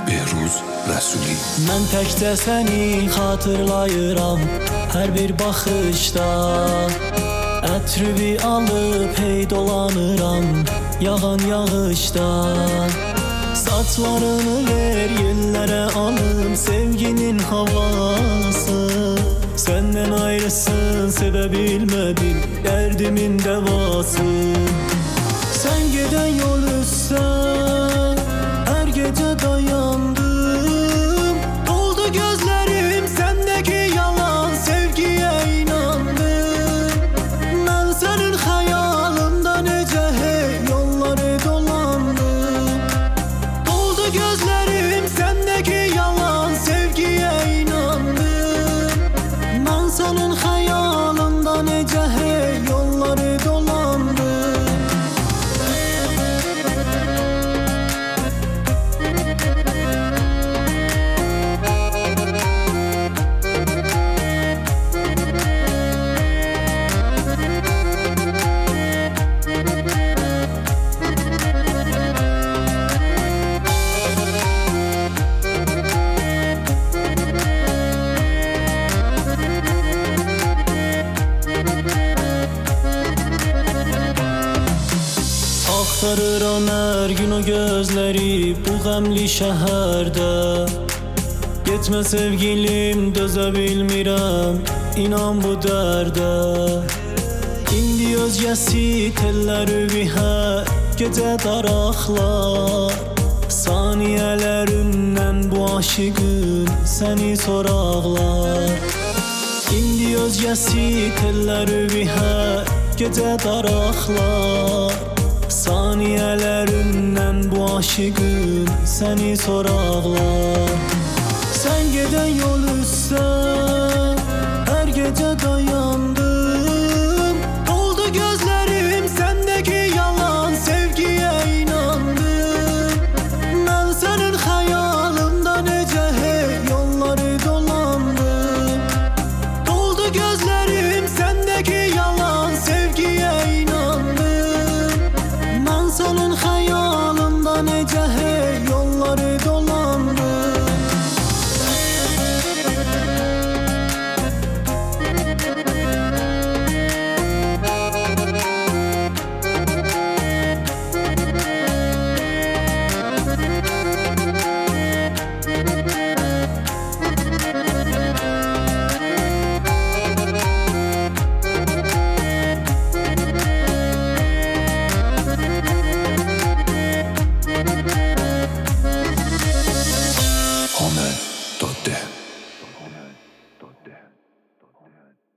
Behruz Rəsuli. Mən təkcə səni xatırlayıram hər bir baxışda. Ətrübi alıb hey dolanıram yağan yağışda. Saçlarını ver yellərə alım sevginin havası. Səndən ayrısın sevə bilmədim dərdimin dəvası. Sən gedən yol üstə hər gecə dayandım. Oldu gözlərim səndəki yalan sevgiyə inandım. Mən sənin xəyalında necə hey yolları dolandım. Oldu gözlərim səndəki yalan sevgiyə inandım. Mən sənin xəyalında necə hey yolları dolandım. Axtarıram hər gün o gözləri bu qəmli şəhərdə. Getmə sevgilim, dözə bilmirəm, inan bu dərdə. İndi özgəsi telləri hər gecə daraqlar. Saniyələrindən bu aşıqın səni soraqlar. İndi özgəsi telləri hər gecə daraqlar. Saniyələrindən bu aşıqın səni soraqlar. Sən gedən yol üstə hər gecə dayandım. Oldu gözlərim səndəki yalan sevgiyə inandım. Mən sənin xəyalında necə hey yolları dolandım. Oldu gözlərim səndəki yalan sevgiyə inandım. Mən sənin xəyalında necə hey yolları dolandım. Homen.de